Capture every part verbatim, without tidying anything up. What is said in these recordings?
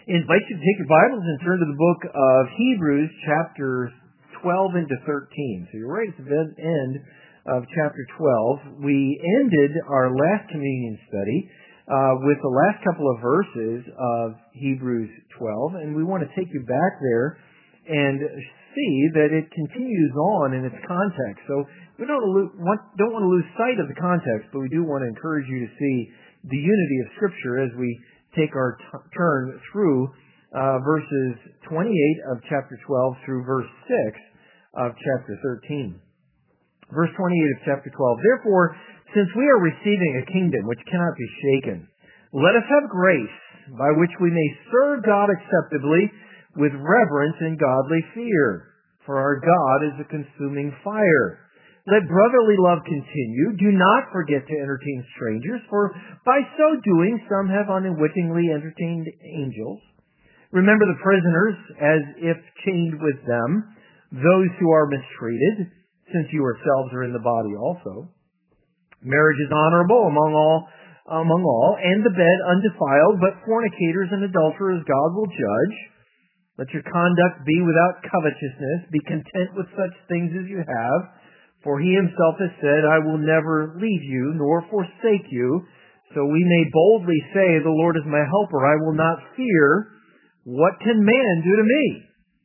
I invite you to take your Bibles and turn to the book of Hebrews, chapters twelve into thirteen. So you're right at the end of chapter twelve. We ended our last communion study uh, with the last couple of verses of Hebrews twelve, and we want to take you back there and see that it continues on in its context. So we don't want, don't want to lose sight of the context, but we do want to encourage you to see the unity of Scripture as we take our t- turn through uh, verses twenty-eight of chapter twelve through verse six of chapter thirteen. Verse twenty-eight of chapter twelve, therefore, since we are receiving a kingdom which cannot be shaken, let us have grace by which we may serve God acceptably with reverence and godly fear. For our God is a consuming fire. Let brotherly love continue. Do not forget to entertain strangers, for by so doing some have unwittingly entertained angels. Remember the prisoners as if chained with them, those who are mistreated, since you yourselves are in the body also. Marriage is honorable among all, among all, and the bed undefiled, but fornicators and adulterers God will judge. Let your conduct be without covetousness. Be content with such things as you have. For he himself has said, I will never leave you nor forsake you. So we may boldly say, the Lord is my helper. I will not fear. What can man do to me?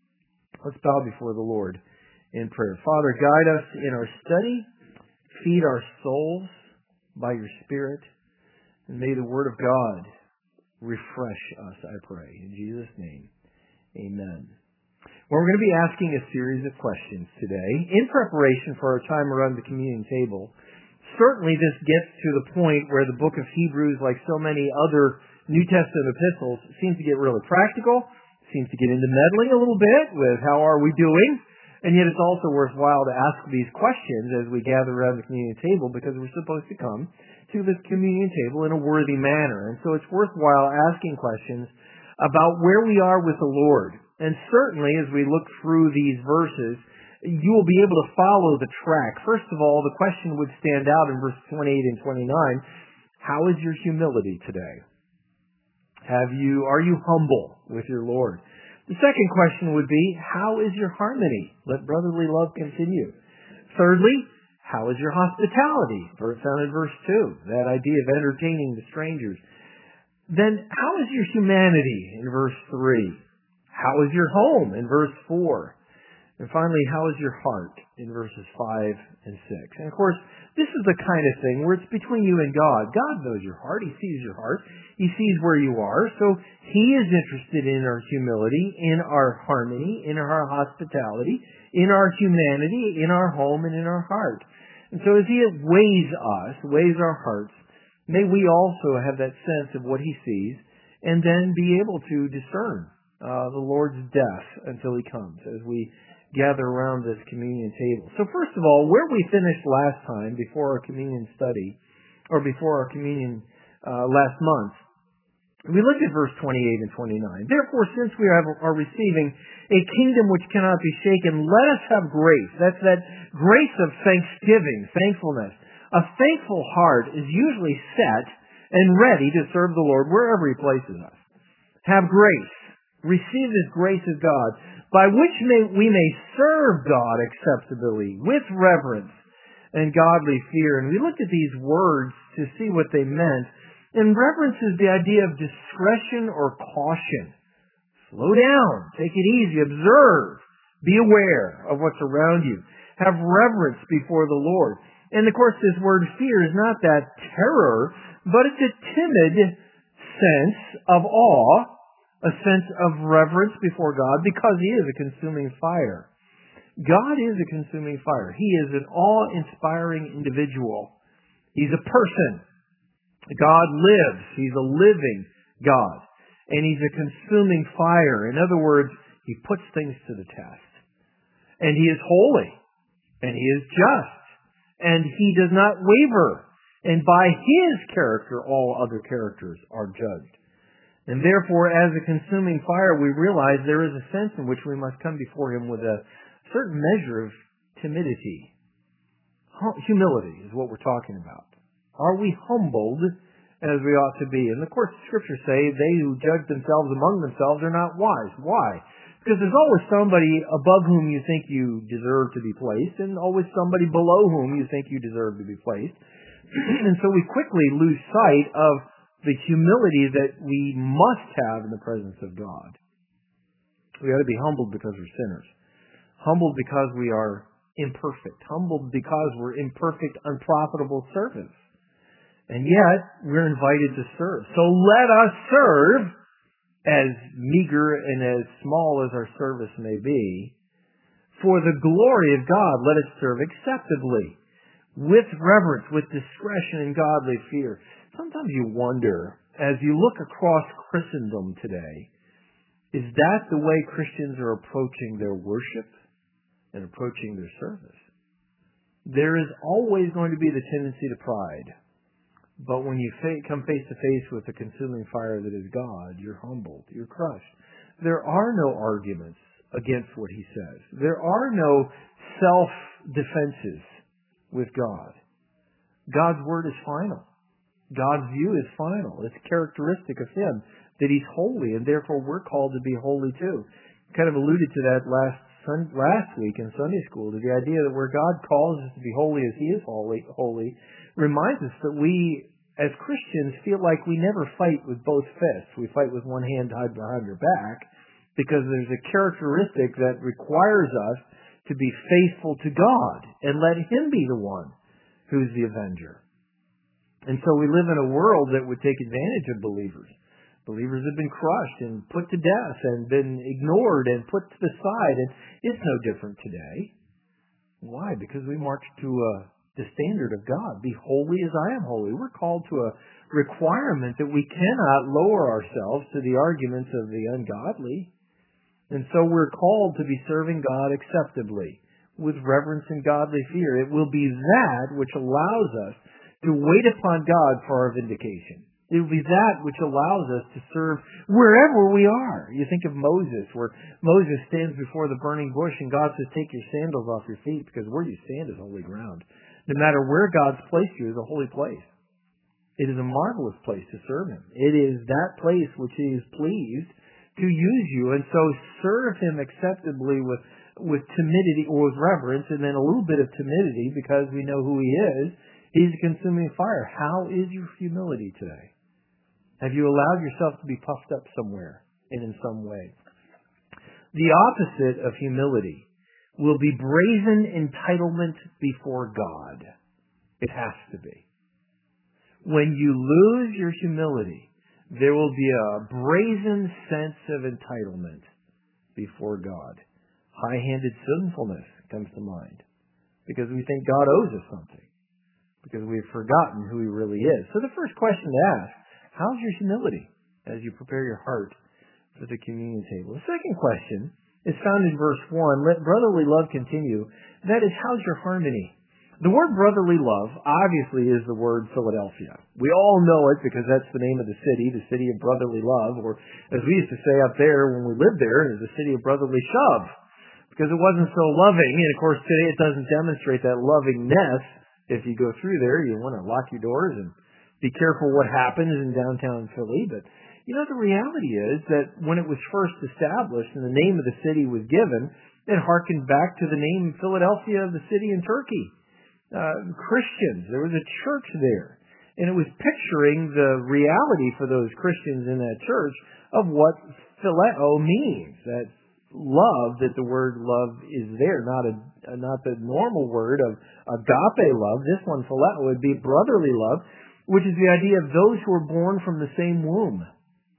Let's bow before the Lord in prayer. Father, guide us in our study. Feed our souls by your Spirit. And may the Word of God refresh us, I pray. In Jesus' name, amen. Well, we're going to be asking a series of questions today in preparation for our time around the communion table. Certainly this gets to the point where the book of Hebrews, like so many other New Testament epistles, seems to get really practical, seems to get into meddling a little bit with how are we doing, and yet it's also worthwhile to ask these questions as we gather around the communion table because we're supposed to come to the communion table in a worthy manner. And so it's worthwhile asking questions about where we are with the Lord. And certainly, as we look through these verses, you will be able to follow the track. First of all, the question would stand out in verse twenty-eight and twenty-nine. How is your humility today? Have you, are you humble with your Lord? The second question would be, how is your harmony? Let brotherly love continue. Thirdly, how is your hospitality? Found in verse two, that idea of entertaining the strangers. Then, how is your humanity in verse three? How is your home in verse four? And finally, how is your heart in verses five and six? And of course, this is the kind of thing where it's between you and God. God knows your heart. He sees your heart. He sees where you are. So He is interested in our humility, in our harmony, in our hospitality, in our humanity, in our home, and in our heart. And so as He weighs us, weighs our hearts, may we also have that sense of what He sees and then be able to discern Uh, the Lord's death until He comes as we gather around this communion table. So first of all, where we finished last time before our communion study, or before our communion uh, last month, we looked at verse twenty-eight and twenty-nine. Therefore, since we are, are receiving a kingdom which cannot be shaken, let us have grace. That's that grace of thanksgiving, thankfulness. A thankful heart is usually set and ready to serve the Lord wherever He places us. Have grace. Receive this grace of God, by which may, we may serve God acceptably, with reverence and godly fear. And we looked at these words to see what they meant. And reverence is the idea of discretion or caution. Slow down, take it easy, observe, be aware of what's around you. Have reverence before the Lord. And of course, this word fear is not that terror, but it's a timid sense of awe, a sense of reverence before God because He is a consuming fire. God is a consuming fire. He is an awe-inspiring individual. He's a person. God lives. He's a living God. And He's a consuming fire. In other words, He puts things to the test. And He is holy. And He is just. And He does not waver. And by His character, all other characters are judged. And therefore, as a consuming fire, we realize there is a sense in which we must come before Him with a certain measure of timidity. Humility is what we're talking about. Are we humbled as we ought to be. And of course, the Scriptures say, they who judge themselves among themselves are not wise. Why? Because there's always somebody above whom you think you deserve to be placed, and always somebody below whom you think you deserve to be placed. And so we quickly lose sight of the humility that we must have in the presence of God. We ought to be humbled because we're sinners. Humbled because we are imperfect. Humbled because we're imperfect, unprofitable servants. And yet, we're invited to serve. So let us serve, as meager and as small as our service may be. For the glory of God, let us serve acceptably, with reverence, with discretion and godly fear. Sometimes you wonder, as you look across Christendom today, is that the way Christians are approaching their worship and approaching their service? There is always going to be the tendency to pride. But when you fa- come face to face with the consuming fire that is God, you're humbled, you're crushed. There are no arguments against what He says. There are no self-defenses with God. God's Word is final. God's view is final. It's characteristic of Him that He's holy, and therefore we're called to be holy too. Kind of alluded to that last sun, last week in Sunday school, to the idea that where God calls us to be holy as He is holy, holy reminds us that we, as Christians, feel like we never fight with both fists. We fight with one hand tied behind your back because there's a characteristic that requires us to be faithful to God and let Him be the one who's the avenger. And so we live in a world that would take advantage of believers. Believers have been crushed and put to death and been ignored and put to the side. And it's no different today. Why? Because we march to uh, the standard of God. Be holy as I am holy. We're called to a requirement that we cannot lower ourselves to the arguments of the ungodly. And so we're called to be serving God acceptably with reverence and godly fear. It will be that which allows us to wait upon God for our vindication. It will be that which allows us to serve wherever we are. You think of Moses, where Moses stands before the burning bush and God says, take your sandals off your feet because where you stand is holy ground. No matter where God's placed you is a holy place. It is a marvelous place to serve Him. It is that place which He is pleased to use you. And so serve Him acceptably with, with timidity or with reverence, and then a little bit of timidity because we know who He is. He's a consuming fire. How is your humility today? Have you allowed yourself to be puffed up somewhere and in some way? The opposite of humility will be brazen entitlement before God. It has to be. When you lose your humility, there will be a brazen sense of entitlement before God. High-handed sinfulness comes to mind because we think God owes us something, because we've forgotten who He really is. So the first question to ask, how's your humility as you prepare your heart for the communion table? The second question is found in verse one. Let brotherly love continue. That is, how's your harmony? The word brotherly love obviously is the word Philadelphia. We all know it because that's the name of the city, the city of brotherly love, or as we used to say up there when we lived there, is the city of brotherly shove, because it wasn't so loving. And of course today it doesn't demonstrate that lovingness. If you go through there, you want to lock your doors and be careful what happens in downtown Philly. But, you know, the reality is that when it was first established and the name of the city was given, it harkened back to the name Philadelphia of the city in Turkey. Uh, Christians, there was a church there. And it was picturing the reality for those Christians in that church of what phileo means. That love, that the word love is there, not a not the normal word of agape love. This one, phileo, would be brotherly love, which is the idea of those who are born from the same womb.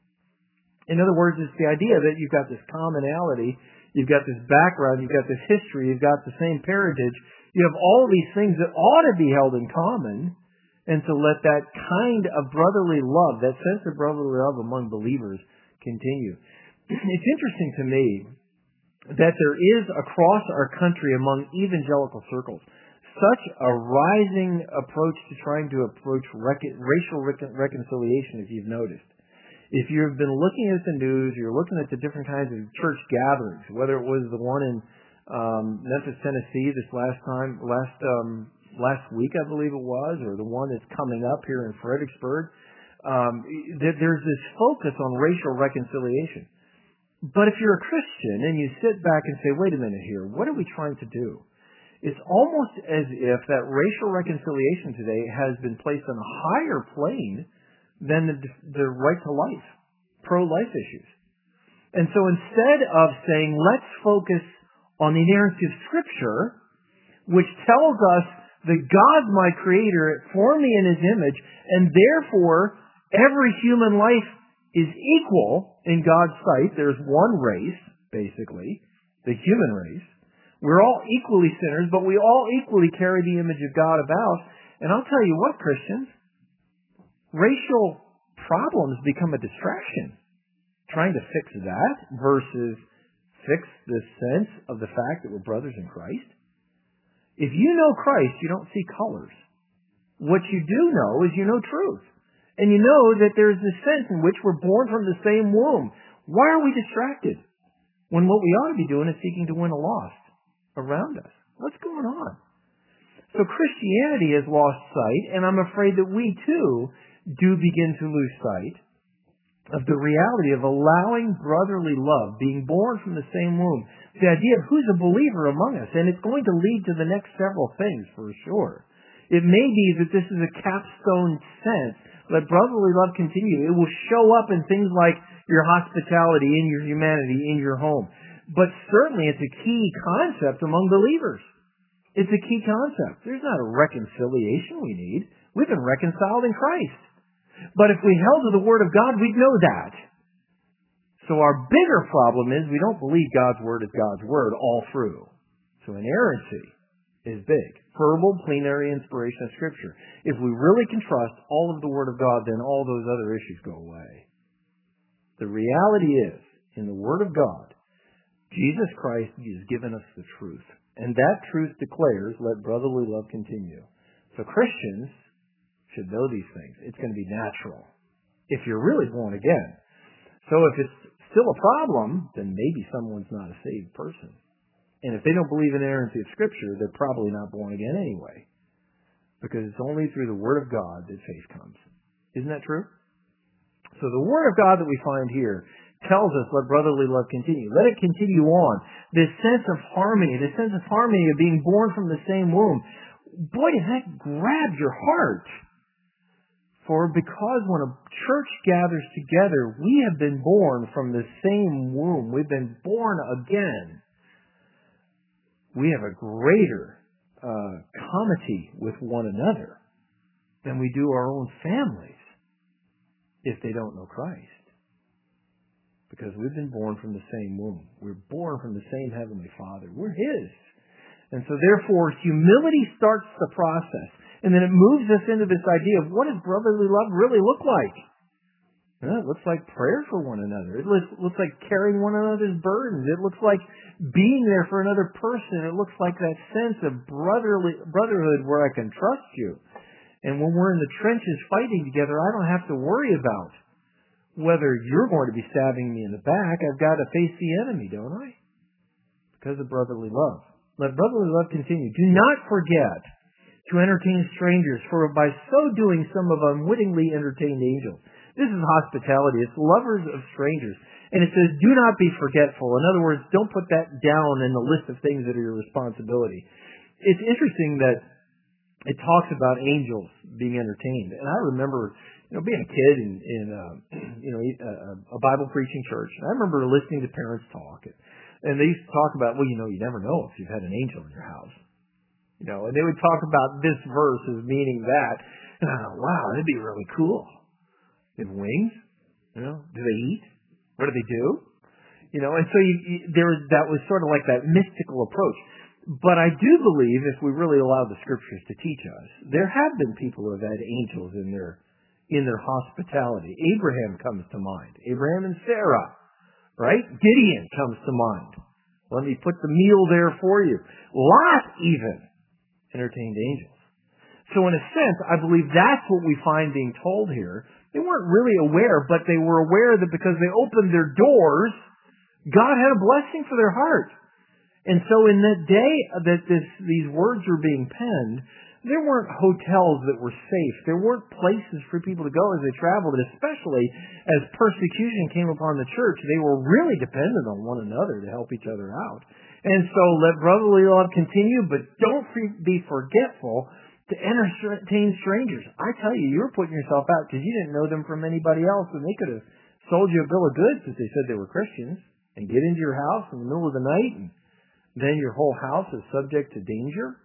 In other words, it's the idea that you've got this commonality, you've got this background, you've got this history, you've got the same parentage, you have all these things that ought to be held in common, and to let that kind of brotherly love, that sense of brotherly love among believers continue. It's interesting to me that there is across our country among evangelical circles such a rising approach to trying to approach rec- racial rec- reconciliation, if you've noticed. If you've been looking at the news, you're looking at the different kinds of church gatherings, whether it was the one in um, Memphis, Tennessee this last time, last um, last week, I believe it was, or the one that's coming up here in Fredericksburg, um, that there's this focus on racial reconciliation. But if you're a Christian and you sit back and say, wait a minute here, what are we trying to do? It's almost as if that racial reconciliation today has been placed on a higher plane than the, the right to life, pro-life issues. And so instead of saying, let's focus on the inerrancy of Scripture, which tells us that God, my Creator, formed me in His image, and therefore every human life is equal in God's sight. There's one race, basically, the human race. We're all equally sinners, but we all equally carry the image of God about. And I'll tell you what, Christians, racial problems become a distraction. Trying to fix that versus fix the sense of the fact that we're brothers in Christ. If you know Christ, you don't see colors. What you do know is you know truth. And you know that there's this sense in which we're born from the same womb. Why are we distracted when what we ought to be doing is seeking to win a lost around us? What's going on? So Christianity has lost sight, and I'm afraid that we too do begin to lose sight of the reality of allowing brotherly love, being born from the same womb. The idea of who's a believer among us, and it's going to lead to the next several things for sure. It may be that this is a capstone sense. Let brotherly love continue. It will show up in things like your hospitality, in your humanity, in your home. But certainly it's a key concept among believers. It's a key concept. There's not a reconciliation we need. We've been reconciled in Christ. But if we held to the Word of God, we'd know that. So our bigger problem is we don't believe God's Word is God's Word all through. So inerrancy is big. Verbal, plenary inspiration of Scripture. If we really can trust all of the Word of God, then all those other issues go away. The reality is, in the Word of God, Jesus Christ has given us the truth. And that truth declares, let brotherly love continue. So Christians should know these things. It's going to be natural if you're really born again. So if it's still a problem, then maybe someone's not a saved person. And if they don't believe in inerrancy of Scripture, they're probably not born again anyway. Because it's only through the Word of God that faith comes. Isn't that true? So the Word of God that we find here tells us, let brotherly love continue. Let it continue on. This sense of harmony, this sense of harmony of being born from the same womb. Boy, does that grab your heart. For because when a church gathers together, we have been born from the same womb. We've been born again. We have a greater uh, comity with one another than we do our own families if they don't know Christ. Because we've been born from the same womb. We're born from the same Heavenly Father. We're His. And so therefore, humility starts the process. And then it moves us into this idea of what does brotherly love really look like? Well, it looks like prayer for one another. It looks, looks like carrying one another's burdens. It looks like being there for another person. It looks like that sense of brotherly brotherhood where I can trust you. And when we're in the trenches fighting together, I don't have to worry about whether you're going to be stabbing me in the back. I've got to face the enemy, don't I? Because of brotherly love. Let brotherly love continue. Do not forget to entertain strangers, for by so doing some have unwittingly entertained angels. This is hospitality. It's lovers of strangers. And it says, do not be forgetful. In other words, don't put that down in the list of things that are your responsibility. It's interesting that it talks about angels being entertained. And I remember, you know, being a kid in, in uh, you know, a, a Bible preaching church. And I remember listening to parents talk. And they used to talk about, well, you know, you never know if you've had an angel in your house. You know, and they would talk about this verse as meaning that. And I thought, wow, that'd be really cool. They have wings? You know, do they eat? What do they do? You know, and so you, you, there was, that was sort of like that mystical approach. But I do believe, if we really allow the Scriptures to teach us, there have been people who have had angels in their in their hospitality. Abraham comes to mind. Abraham and Sarah, right? Gideon comes to mind. Let me put the meal there for you. Lot even entertained angels. So in a sense, I believe that's what we find being told here. They weren't really aware, but they were aware that because they opened their doors, God had a blessing for their heart. And so in that day that this, these words were being penned, There weren't hotels that were safe. There weren't places for people to go as they traveled, especially as persecution came upon the church. They were really dependent on one another to help each other out. And so let brotherly love continue, but don't be forgetful to entertain strangers. I tell you, you were putting yourself out because you didn't know them from anybody else, and they could have sold you a bill of goods if they said they were Christians, and get into your house in the middle of the night, and then your whole house is subject to danger.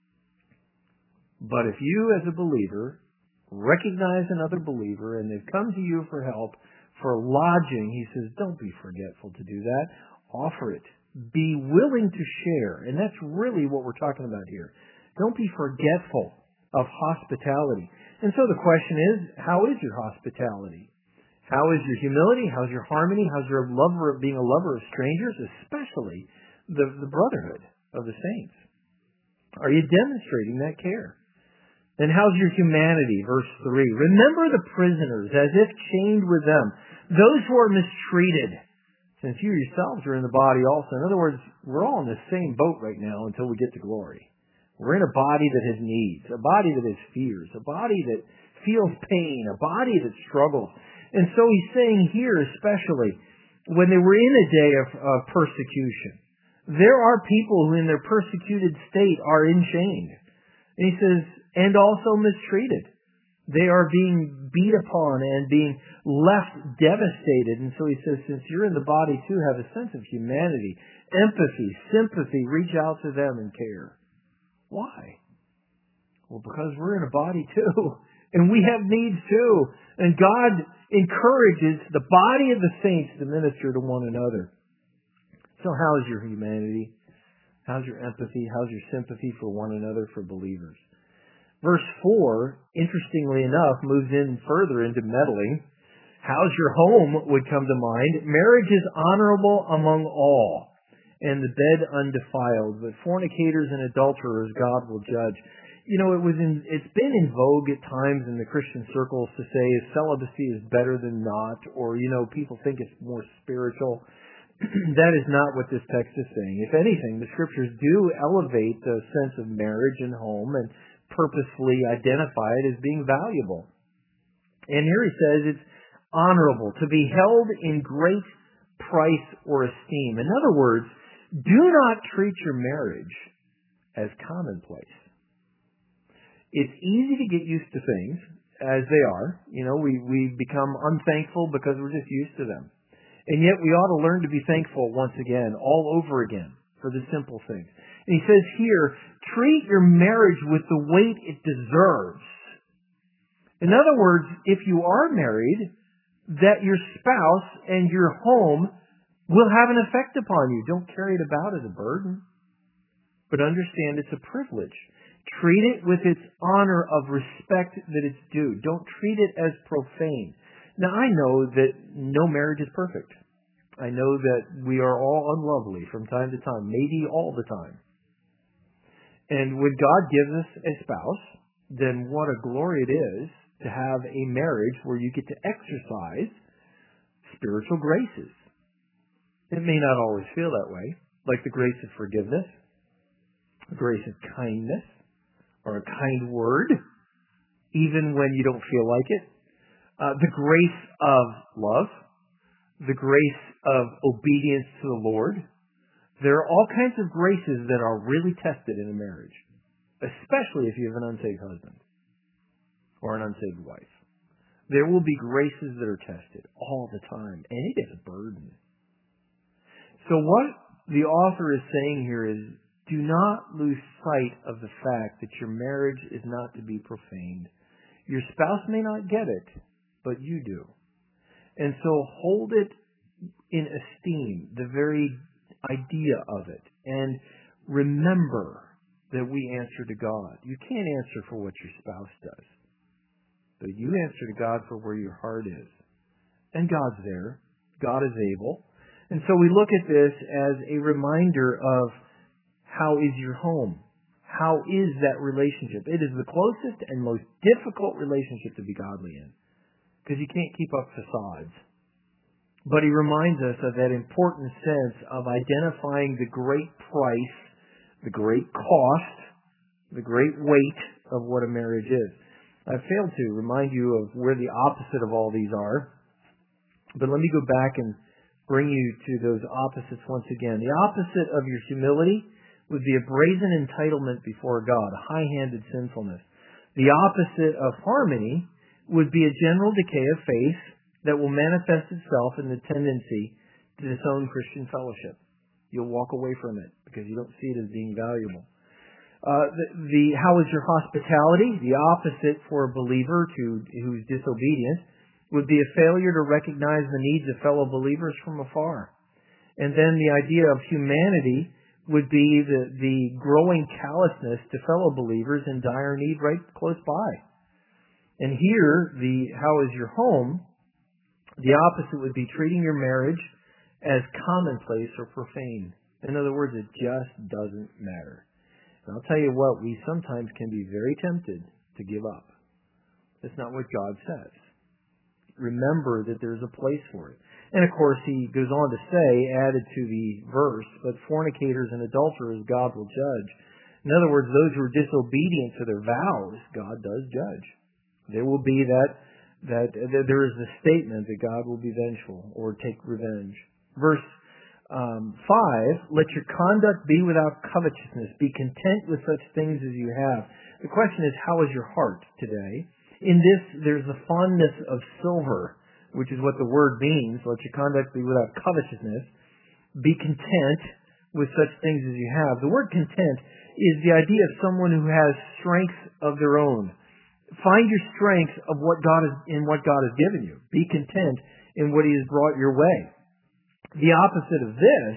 But if you, as a believer, recognize another believer, and they've come to you for help, for lodging, he says, don't be forgetful to do that. Offer it. Be willing to share. And that's really what we're talking about here. Don't be forgetful of hospitality. And so the question is, how is your hospitality? How is your humility? How's your harmony? How's your lover of being a lover of strangers, especially the, the brotherhood of the saints? Are you demonstrating that care? And how's your humanity? Verse three. Remember the prisoners as if chained with them, those who are mistreated, since you yourselves are in the body also. In other words, we're all in the same boat right now until we get to glory. We're in a body that has needs, a body that has fears, a body that feels pain, a body that struggles. And so he's saying here especially, when they were in a day of, of persecution, there are people who in their persecuted state are enchained. And he says, and also mistreated. They are being beat upon and being left devastated. And so he says, since you're in the body too, have a sense of humanity, empathy, sympathy, reach out to them and care. Why? Well, because we're in a body too, and we have needs too. And God encourages the body of the saints to minister to one another. So how's your humanity? How's your empathy? How's your sympathy for one another, for believers? Verse four, interestingly enough, moves in further into meddling. How's your home would come to mind. Marriage is honorable among all, and the bed undefiled, but fornicators and adulterers God will judge. You know, it was in, it's been in vogue at times in the Christian circles to say celibacy is better than not, or, you know, people think it's more spiritual. That is not what this text is saying. If anything, the scriptures do elevate the sense of marriage and home and purposefully identify it as being valuable. And here he says it's honorable, to be held in great price or esteem. In other words, do not treat your marriage as commonplace. It's easy to get used to things as they are. You know, we, we become unthankful because we're just used to them. And yet we ought to learn to be thankful once again, all over again, for the simple things. And he says here, treat your marriage with the weight it deserves. In other words, if you are married, that your spouse and your home will have an effect upon you. Don't carry it about as a burden, but understand it's a privilege. Treat it with its honor of respect that it's due. Don't treat it as profane. Now, I know that no marriage is perfect. I know that we are all unlovely from time to time, maybe all the time. And when God gives us a spouse, then what a glory it is to have a marriage where you get to exercise spiritual graces. It may not always feel that way, like the grace of forgiveness, the grace of kindness, or a kind word, even when you don't feel like it. Uh, the grace of love, the grace of obedience to the Lord. There are all kinds of graces that are really tested in a marriage, especially if you have an unsaved husband or an unsaved wife. There will be graces that are tested all the time, and it is a burden. So what the author is saying here is, do not lose sight of the fact that your marriage is not to be profaned. Your spouse may not get it, but you do. And so hold it in esteem, the very idea of it. And remember that we answer to God. You can't answer for what your spouse does, but you answer to God for where your heart is. And God's there. God is able. And so we look at this as a reminder of how is your home? How is that relationship? It is the closest and most difficult relationship to be godly in, because you can't keep up facades. But he reminds us of that important sense of identifying the great price, the great cost, the great weight of what a marriage is. I failed to remind you of where the opposite of all these are, but let me go back and bring you to those opposites once again. The opposite of your humility would be a brazen entitlement before God, a high-handed sinfulness. The opposite of harmony would be a general decay of faith that will manifest itself in the tendency to disown Christian fellowship. You'll walk away from it because you don't see it as being valuable. Uh, the, the how is your hospitality? The opposite for a believer to who's disobedient would be a failure to recognize the needs of fellow believers from afar. And then the idea of humanity would be the, the growing callousness to fellow believers in dire need right close by. And here, the how is your home? The opposite would be treating your marriage as commonplace or profane. In other words, it just doesn't matter. And I'll tell you what, we sometimes can be very tempted to give up. That's not what God says. Remember that there's a place for it. And of course, he goes on to say, added to the verse, but fornicators and adulterers God will judge. In other words, those who are disobedient to their vows, God does judge. There will be that, that, that there is the statement that God will be vengeful or take revenge. Verse um, five, let your conduct be without covetousness. Be content with such things as you have. The question is, how is your heart today? In this, there's the fondness of silver, which is what the word means. Let your conduct be without covetousness. Be content with such things as you have. The word content is the idea of someone who has strength of their own. Find your strength of what God is, in what God has given you. Be content in what He has brought your way. The opposite of this,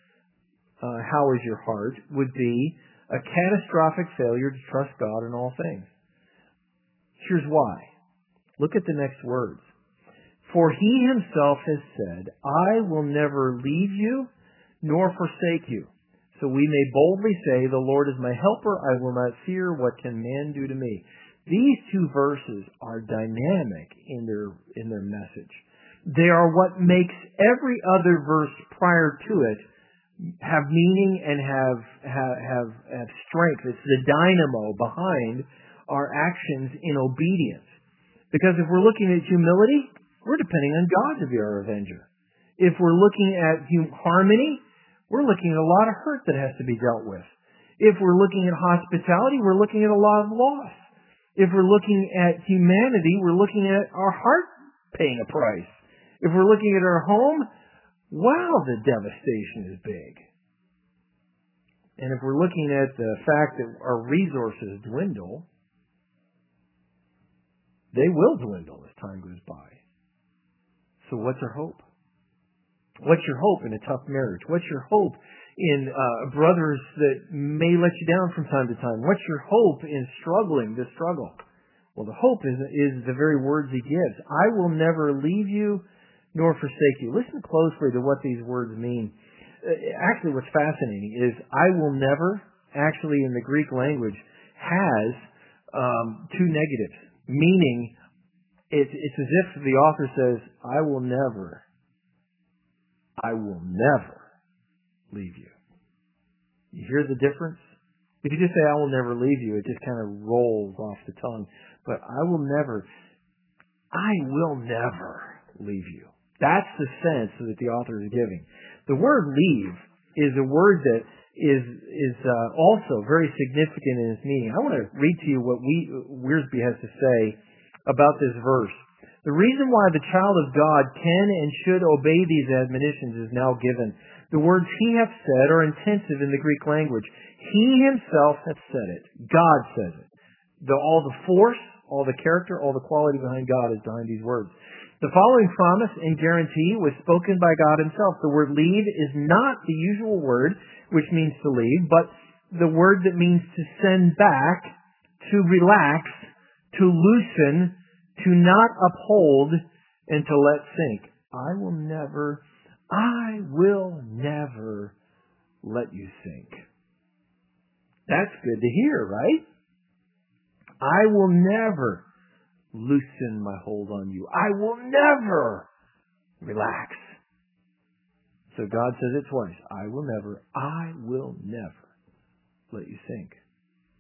uh, how is your heart, would be a catastrophic failure to trust God in all things. Here's why. Look at the next words. For He Himself has said, I will never leave you nor forsake you. So we may boldly say, the Lord is my helper. I will not fear. What can man do to me? These two verses are dynamic in their, in their message. They are what makes every other verse prior to it have meaning and have, have, have, have strength. It's the dynamo behind our actions in obedience. Because if we're looking at humility, we're depending on God to be our avenger. If we're looking at hum- harmony, we're looking at a lot of hurt that has to be dealt with. If we're looking at hospitality, we're looking at a lot of loss. If we're looking at humanity, we're looking at our heart paying a price. If we're looking at our home, wow, the devastation is big. And if we're looking at the fact that our resources dwindle, they will dwindle as time goes by. So what's our hope? What's your hope in a tough marriage? What's your hope in uh, brothers that may let you down from time to time? What's your hope in struggling the struggle? Well, the hope is, is the very words He gives. I will never leave you nor forsake you. Listen closely to what these words mean. Actually, what's fascinating is I will never, actually in the Greek language, has um, two negatives. Meaning, it's, it's as if the author says, I will never, I will never leave you. You hear the difference? If you just say, I will never leave you, it just kind of rolls off the tongue. But I will never, I will never leave you. That's the sense that the author is giving. The word leave is a word that is is uh, also very significant in its meaning. I want to read to you what we, Wiersbe has to say about this verse. The reason why the child of God can and should obey these admonitions is now given. The words He hath said are intensive in the Greek language. He Himself hath said it. God says it. The, all the force, all the character, all the quality behind God is behind these words. The following promise and guarantee was spoken by God Himself. The word leave is not the usual word, which means to leave, but the word that means to send back, to relax, to loosen, to not uphold, and to let sink. I will never, I will never let you sink. That's good to hear, right? I will never loosen my hold on you. I will never relax. So God says it twice. I will never, I will never let you sink.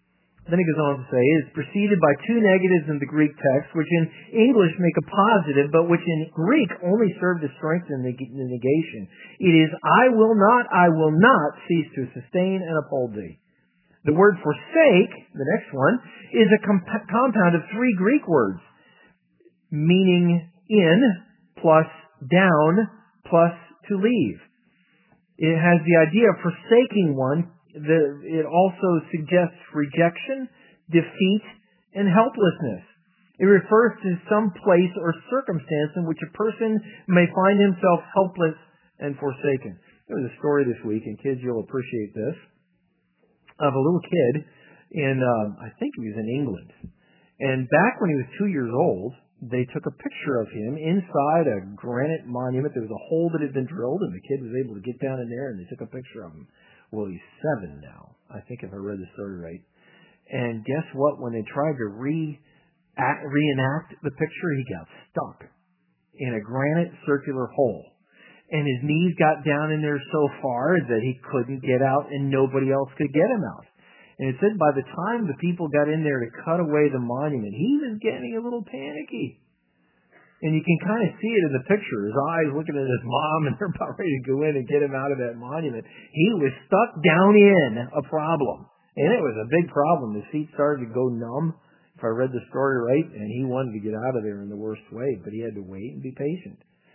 Then he goes on to say, it is preceded by two negatives in the Greek text, which in English make a positive, but which in Greek only serve to strengthen the negation. It is, I will not, I will not cease to sustain and uphold thee. The word forsake, the next one, is a comp- compound of three Greek words, meaning in, plus down, plus to leave. It has the idea of forsaking one. The, it also suggests rejection, defeat, and helplessness. It refers to some place or circumstance in which a person may find himself helpless and forsaken. There was a story this week, and kids, you'll appreciate this, of a little kid in, um, I think he was in England. And back when he was two years old, they took a picture of him inside a granite monument. There was a hole that had been drilled, and the kid was able to get down in there, and they took a picture of him. Well, he's seven now, I think, if I read the story right. And guess what? When they tried to re reenact the picture, he got stuck in a granite circular hole. And his knees got down in there so far that he couldn't get out, and nobody else could get him out. And it said by the time the people got in there to cut away the monument, he was getting a little panicky. And you can kind of see it in the picture. His eyes looking at his mom, and they're about ready to go in and get him out of that monument. He was stuck down in a problem. And it was a big problem. His feet started to go numb, if I read the story right, and he wanted to get out of there in the worst way, but he had to wait and be patient.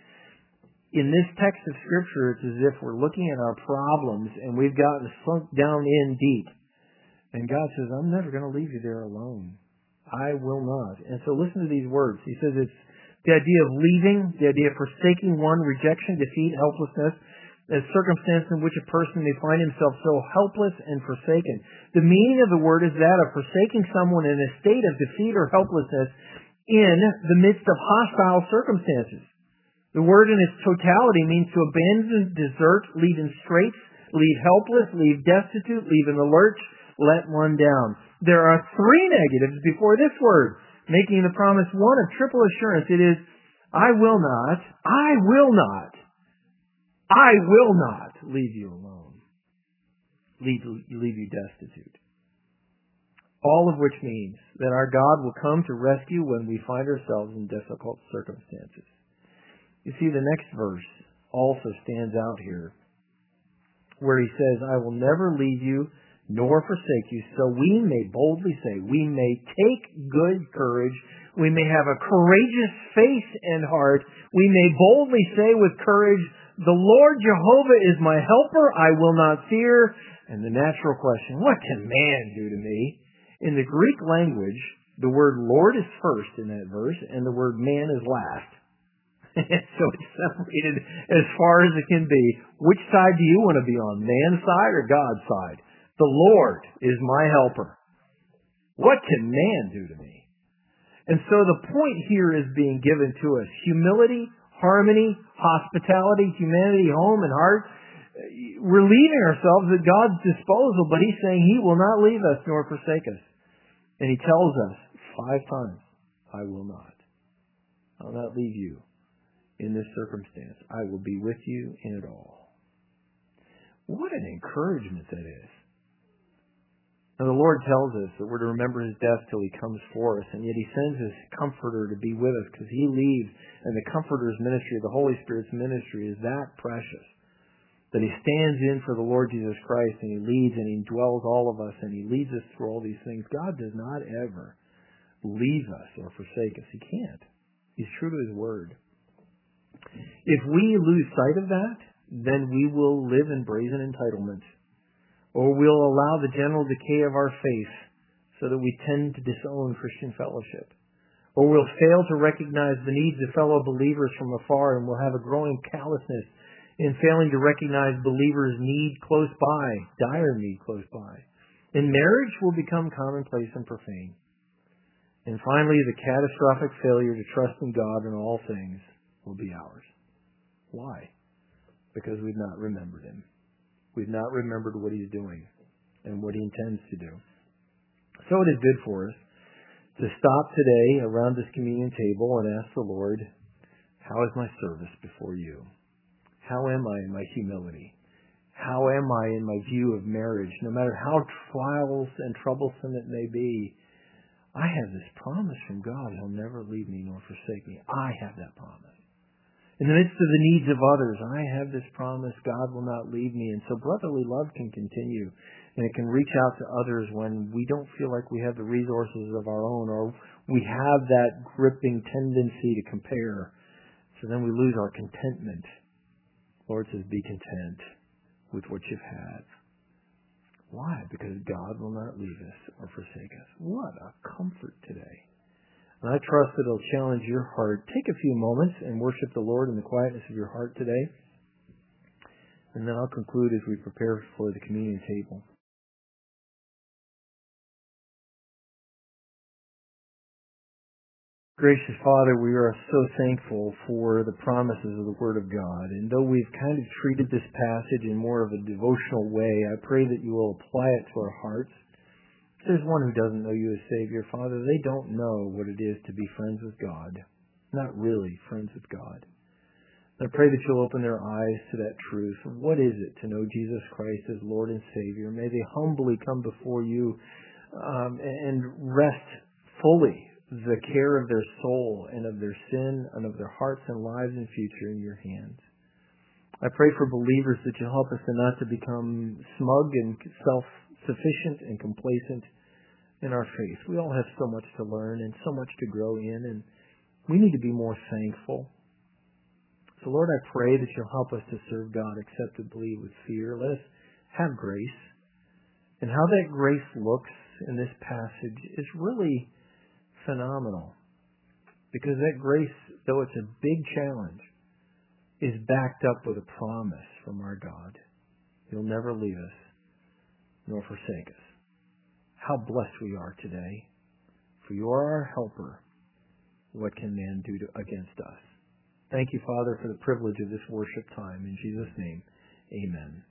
In this text of Scripture, it's as if we're looking at our problems, and we've gotten sunk down in deep. And God says, I'm never going to leave you there alone. I will not. And so listen to these words. He says it's the idea of leaving, the idea of forsaking one, rejection, defeat, helplessness, a circumstance in which a person may find himself so helpless and forsaken. The meaning of the word is that of forsaking someone in a state of defeat or helplessness in the midst of hostile circumstances. The word in its totality means to abandon, desert, leave in straits, leave helpless, leave destitute, leave in the lurch, let one down. There are three negatives before this word, making the promise one of triple assurance. It is, I will not, I will not, I will not leave you alone, leave, leave you destitute. All of which means that our God will come to rescue when we find ourselves in difficult circumstances. You see, the next verse also stands out here, where he says, I will never leave you nor forsake you, so we may boldly say, we may take good courage, we may have a courageous face and heart, we may boldly say with courage, the Lord Jehovah is my helper, I will not fear. And the natural question, what can man do to me? In the Greek language, the word Lord is first in that verse, and the word man is last. So it's separated as far as it can be. Which side do you want to be on, man's side or God's side? The Lord is my helper. What can man do to me? And so the point here is being given to us. Humility, harmony, hospitality, humanity, home and heart. We're leaving ourselves at God's disposal, but He's saying He will not leave us nor forsake us. And He tells us five times, I will not. I'll not leave you in this circumstance. I will be with you in it all. What an encouragement that is. Now the Lord tells us that we're to remember His death till He comes for us, and yet He sends His Comforter to be with us because He leaves, and the Comforter's ministry, the Holy Spirit's ministry, is that precious that He stands in for the Lord Jesus Christ, and He leads and He dwells all of us, and He leads us through all these things. God does not ever leave us or forsake us. He can't. He's true to His Word. If we lose sight of that, then we will live in brazen entitlement, or we'll allow the general decay of our faith so that we tend to disown Christian fellowship, or we'll fail to recognize the needs of fellow believers from afar, and we'll have a growing callousness in failing to recognize believers' need close by, dire need close by. And marriage will become commonplace and profane. And finally, the catastrophic failure to trust in God in all things will be ours. Why? Because we've not remembered Him. We've not remembered what He's doing and what He intends to do. So it is good for us to stop today around this communion table and ask the Lord, how is my service before you? How am I in my humility? How am I in my view of marriage? No matter how trials and troublesome it may be, I have this promise from God. He'll never leave me nor forsake me. I have that promise. In the midst of the needs of others, I have this promise. God will not leave me. And so brotherly love can continue. And it can reach out to others when we don't feel like we have the resources of our own, or we have that gripping tendency to compare. So then we lose our contentment. Lord says, be content with what you've had. Why? Because God will not leave us or forsake us. What a comfort today. And I trust that it'll challenge your heart. Take a few moments and worship the Lord in the quietness of your heart today. And then I'll conclude as we prepare for the communion table. Gracious Father, we are so thankful for the promises of the Word of God. And though we've kind of treated this passage in more of a devotional way, I pray that you will apply it to our hearts. If there's one who doesn't know you as Savior, Father, they don't know what it is to be friends with God. Not really friends with God. And I pray that you'll open their eyes to that truth. What is it to know Jesus Christ as Lord and Savior? May they humbly come before you um, and rest fully the care of their soul and of their sin and of their hearts and lives and future in your hands. I pray for believers that you'll help us to not to become smug and self-sufficient and complacent in our faith. We all have so much to learn and so much to grow in, and we need to be more thankful. So Lord, I pray that you'll help us to serve God acceptably with fear. Let us have grace. And how that grace looks in this passage is really phenomenal, because that grace, though it's a big challenge, is backed up with a promise from our God. He'll never leave us nor forsake us. How blessed we are today, for you are our helper. What can man do to, against us? Thank you, Father, for the privilege of this worship time. In Jesus' name, amen.